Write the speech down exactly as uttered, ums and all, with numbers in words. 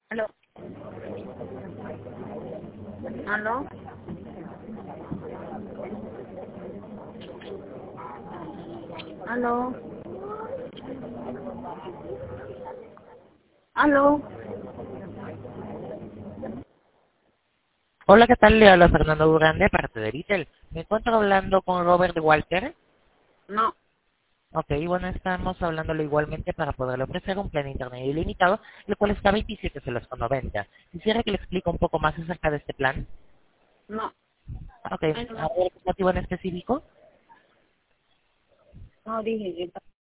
Aló. Aló. Aló. Aló. Hola, ¿qué tal? Le habla Fernando Durán de parte de Vitel. Me encuentro hablando con Robert Walter. No. Ok, bueno, estamos hablándole igualmente para poderle ofrecer un plan de internet ilimitado, el cual está a veintisiete soles con noventa. Quisiera que le explique un poco más acerca de este plan. No. Ok, Ay, no. ¿algún motivo en específico? No dije.